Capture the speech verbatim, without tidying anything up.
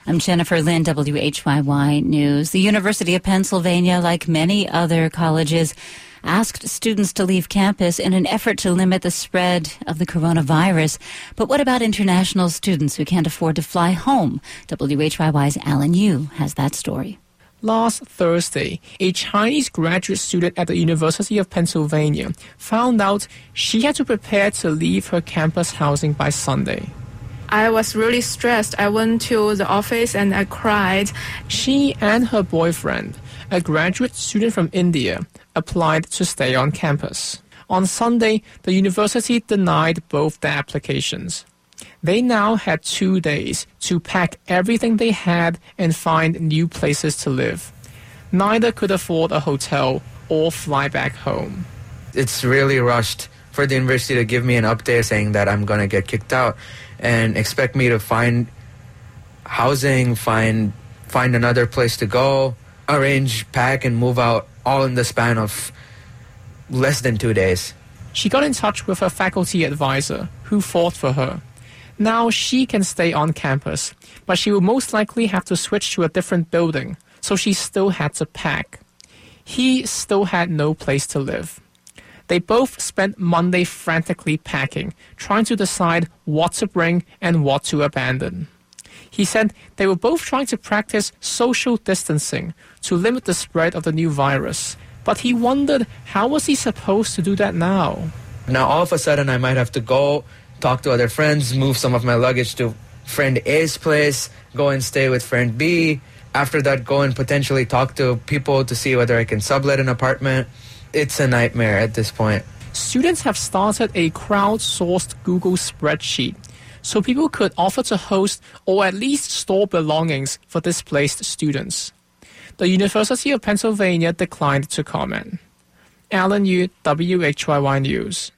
I'm Jennifer Lynn, W H Y Y News. The University of Pennsylvania, like many other colleges, asked students to leave campus in an effort to limit the spread of the coronavirus. But what about international students who can't afford to fly home? W H Y Y's Alan Yu has that story. Last Thursday, a Chinese graduate student at the University of Pennsylvania found out she had to prepare to leave her campus housing by Sunday. I was really stressed. I went to the office and I cried. She and her boyfriend, a graduate student from India, applied to stay on campus. On Sunday, the university denied both their applications. They now had two days to pack everything they had and find new places to live. Neither could afford a hotel or fly back home. It's really rushed for the university to give me an update saying that I'm going to get kicked out and expect me to find housing, find find another place to go, arrange, pack, and move out all in the span of less than two days. She got in touch with her faculty advisor, who fought for her. Now she can stay on campus, but she will most likely have to switch to a different building, so she still had to pack. He still had no place to live. They both spent Monday frantically packing, trying to decide what to bring and what to abandon. He said they were both trying to practice social distancing to limit the spread of the new virus. But he wondered, how was he supposed to do that now? Now all of a sudden I might have to go, talk to other friends, move some of my luggage to friend A's place, go and stay with friend B. After that, go and potentially talk to people to see whether I can sublet an apartment. It's a nightmare at this point. Students have started a crowdsourced Google spreadsheet so people could offer to host or at least store belongings for displaced students. The University of Pennsylvania declined to comment. Alan Yu, W H Y Y News.